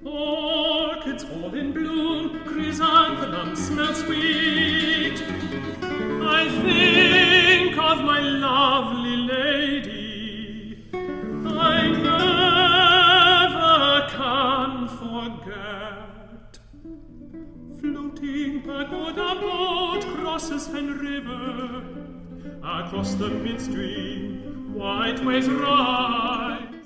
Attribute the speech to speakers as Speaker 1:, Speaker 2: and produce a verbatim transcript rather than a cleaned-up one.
Speaker 1: Orchids all in bloom, chrysanthemums smell sweet. I think of my lovely lady, I never can forget. Floating pagoda boat crosses Fen River, across the midstream white waves rise.